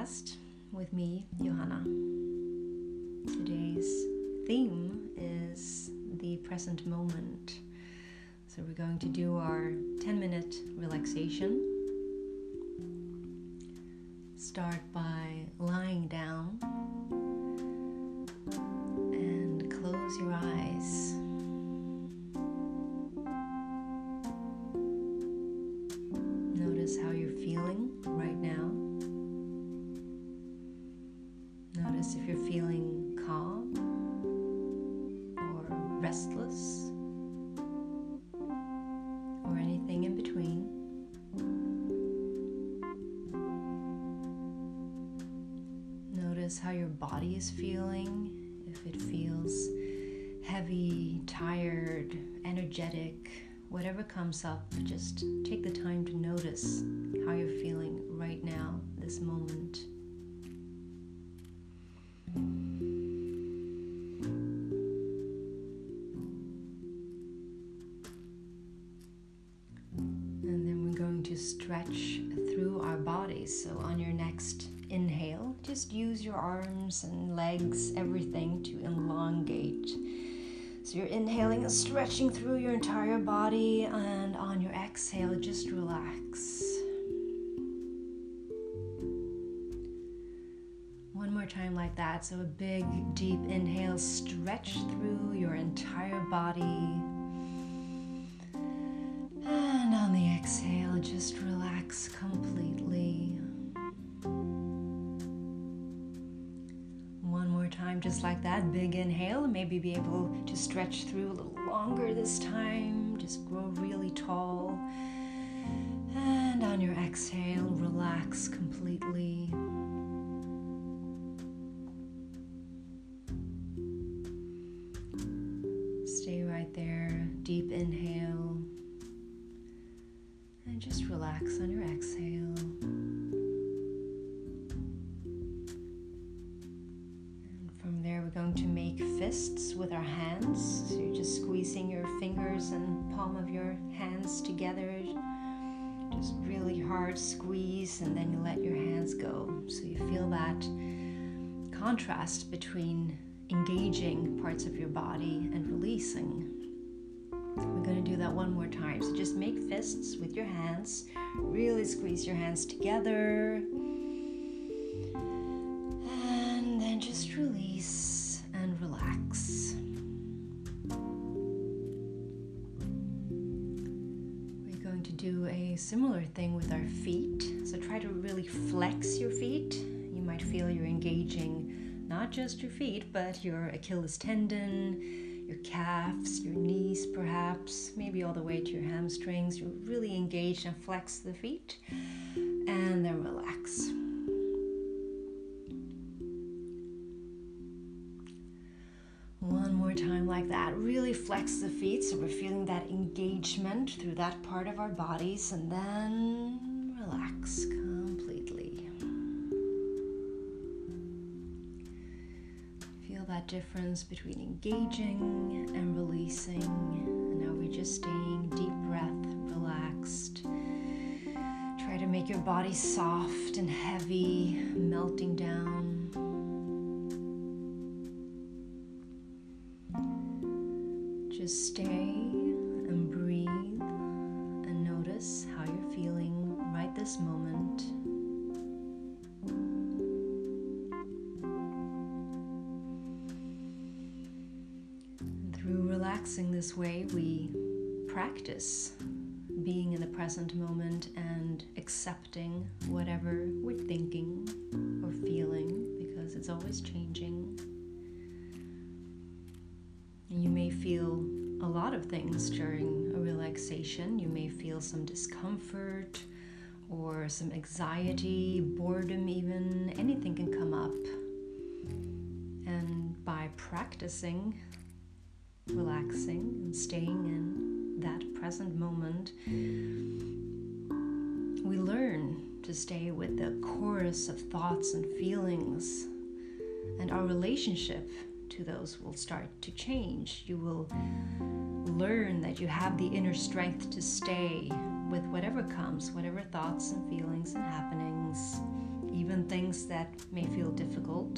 podcast with me, Johanna. Today's theme is the present moment. So we're going to do our 10-minute relaxation. Start by lying down and close your eyes. Notice how you're feeling right now. Notice if you're feeling calm or restless or anything in between. Notice how your body is feeling, if it feels heavy, tired, energetic, whatever comes up, just take the time to notice how you're feeling right now, this moment. And then we're going to stretch through our bodies. So on your next inhale, just use your arms and legs, everything to elongate. So you're inhaling and stretching through your entire body, and on your exhale, just relax. One more time like that. So a big, deep inhale, stretch through your entire body. And on the exhale, just relax completely. One more time, just like that. Big inhale, maybe be able to stretch through a little longer this time. Just grow really tall. And on your exhale, relax completely. Stay right there. Deep inhale. And just relax on your exhale. From there, we're going to make fists with our hands. So you're just squeezing your fingers and palm of your hands together. Just really hard squeeze, and then you let your hands go. So you feel that contrast between engaging parts of your body and releasing. We're going to do that one more time. So just make fists with your hands. Really squeeze your hands together. And then just release and relax. We're going to do a similar thing with our feet. So try to really flex your feet. You might feel you're engaging not just your feet, but your Achilles tendon, your calves, your knees perhaps, maybe all the way to your hamstrings. You really engage and flex the feet, and then relax. One more time like that. Really flex the feet so we're feeling that engagement through that part of our bodies, and then relax completely. Feel that difference between engaging and releasing. And now we're just staying deep breath, relaxed. Try to make your body soft and heavy, melting down. Just stay and breathe and notice how you're feeling right this moment. Through relaxing this way, we practice being in the present moment and accepting whatever we're thinking or feeling, because it's always changing. And you may feel a lot of things during a relaxation. You may feel some discomfort or some anxiety, boredom even. Anything can come up. And by practicing relaxing and staying in that present moment, we learn to stay with the chorus of thoughts and feelings, and our relationship to those will start to change. You will learn that you have the inner strength to stay with whatever comes, whatever thoughts and feelings and happenings, even things that may feel difficult.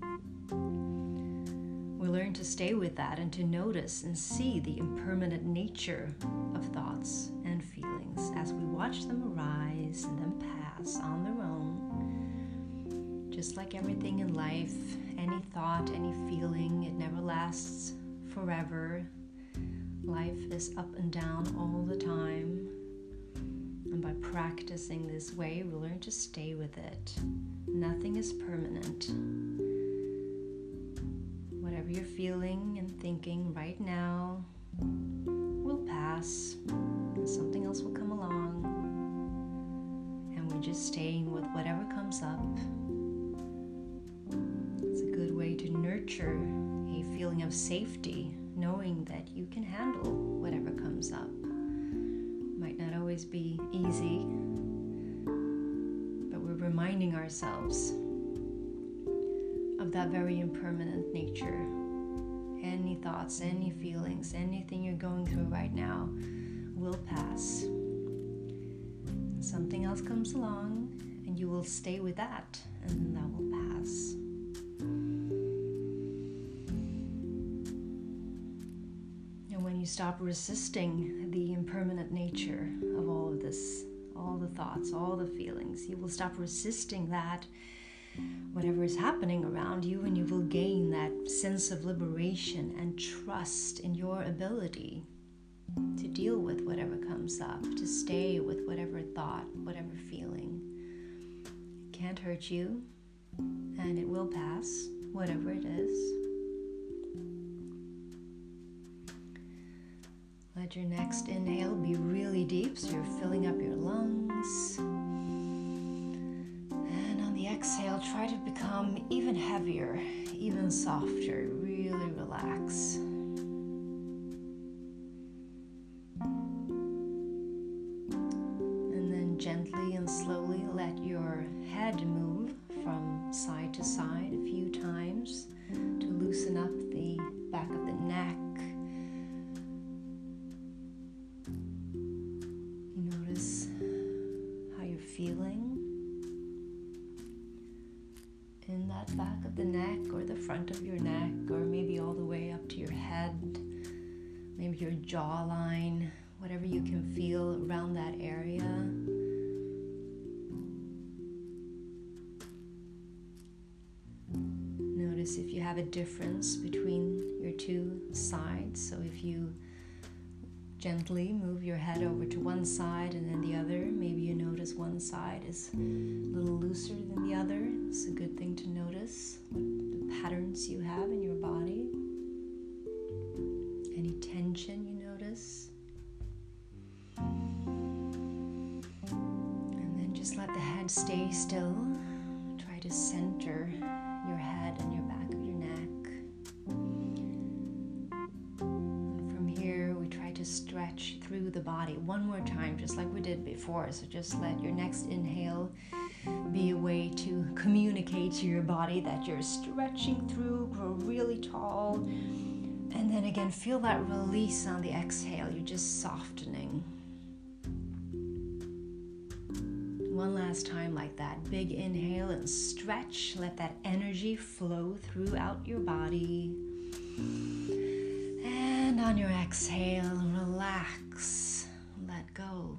We learn to stay with that and to notice and see the impermanent nature of thoughts and feelings as we watch them arise and then pass on their own. Just like everything in life, any thought, any feeling, it never lasts forever. Life is up and down all the time. And by practicing this way, we learn to stay with it. Nothing is permanent. Whatever you're feeling and thinking right now will pass, and something else will come along. And we're just staying with whatever comes up. It's a good way to nurture a feeling of safety, knowing that you can handle whatever comes up. Might not always be easy, but we're reminding ourselves of that very impermanent nature. Any thoughts, any feelings, anything you're going through right now will pass. Something else comes along and you will stay with that, and that will pass. And when you stop resisting the impermanent nature of all of this, all the thoughts, all the feelings, you will stop resisting that, whatever is happening around you, and you will gain that sense of liberation and trust in your ability to deal with whatever comes up, to stay with whatever thought, whatever feeling. It can't hurt you, and it will pass, whatever it is. Let your next inhale be really deep, so you're filling up your lungs. And on the exhale, try to become even heavier, even softer. Really relax. And then gently and slowly let your head move from side to side a few times to loosen up the back of the neck. Notice how you're feeling in that back of the neck or the front of your neck, or maybe all the way up to your head, maybe your jawline, whatever you can feel around that area. Notice if you have a difference between your two sides. So if you gently move your head over to one side and then the other, maybe you notice one side is a little looser than the other. It's a good thing to notice what the patterns you have in your body. Any tension you notice. And then just let the head stay still. Try to center your head and your back of your neck. And from here, we try to stretch through the body one more time, just like we did before. So just let your next inhale be a way to communicate to your body that you're stretching through, grow really tall. And then again, feel that release on the exhale. You're just softening. One last time like that. Big inhale and stretch. Let that energy flow throughout your body. And on your exhale, relax. Let go.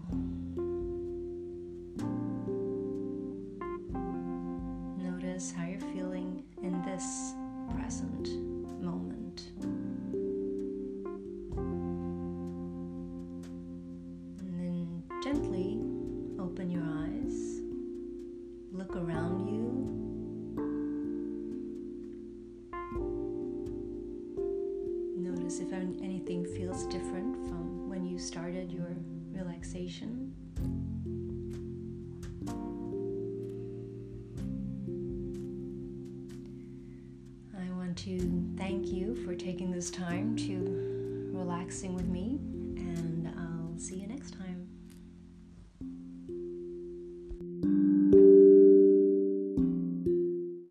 Notice how you're feeling in this present moment. And then gently open your eyes. Look around you. Notice if anything feels different from when you started your relaxation. I want to thank you for taking this time to relaxing with me, and I'll see you next time.